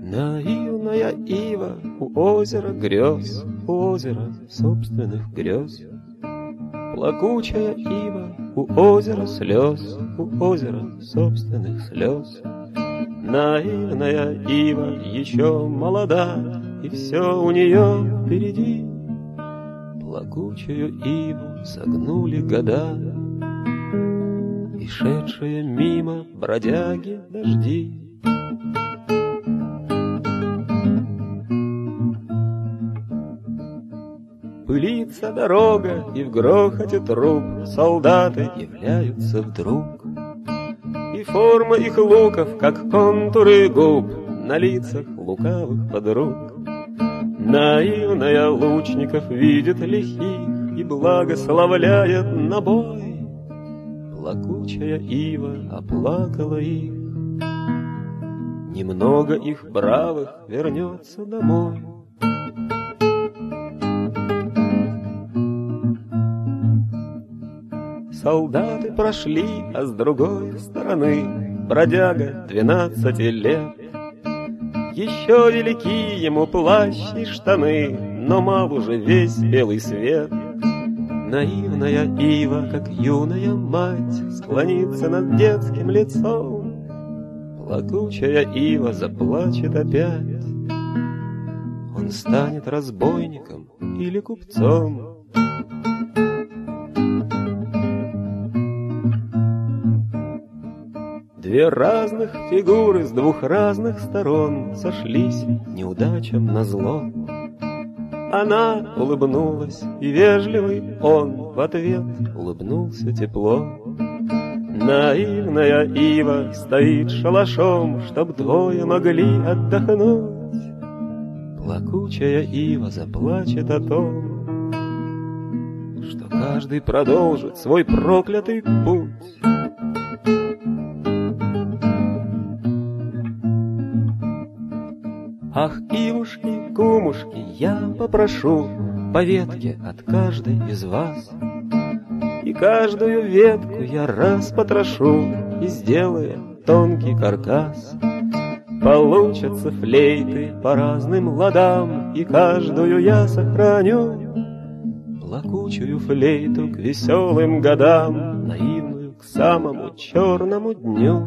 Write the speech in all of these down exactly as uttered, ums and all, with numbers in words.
Наивная ива у озера грез, у озера собственных грез. Плакучая ива у озера слез, у озера собственных слез. Наивная ива еще молода, и все у нее впереди. Плакучую иву согнули года, и шедшие мимо бродяги дожди. Пылится дорога, и в грохоте труп солдаты являются вдруг. И форма их луков, как контуры губ, на лицах лукавых подруг. Наивная лучников видит лихих и благословляет на бой. Плакучая ива оплакала их, немного их бравых вернется домой. Солдаты прошли, а с другой стороны бродяга двенадцати лет. Еще велики ему плащ и штаны, но мал уже весь белый свет. Наивная ива, как юная мать, склонится над детским лицом. Плакучая ива заплачет опять. Он станет разбойником или купцом. Две разных фигуры с двух разных сторон сошлись неудачам назло. Она улыбнулась, и вежливый он в ответ улыбнулся тепло. Наивная ива стоит шалашом, чтоб двое могли отдохнуть. Плакучая ива заплачет о том, что каждый продолжит свой проклятый путь. Ах, ивушки, кумушки, я попрошу по ветке от каждой из вас, и каждую ветку я раз потрошу, и сделаю тонкий каркас. Получатся флейты по разным ладам, и каждую я сохраню. Плакучую флейту к веселым годам, наивную к самому черному дню.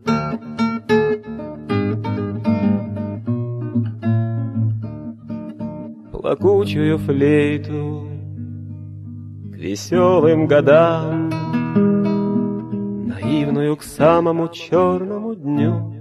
Плакучую флейту к веселым годам, наивную к самому черному дню.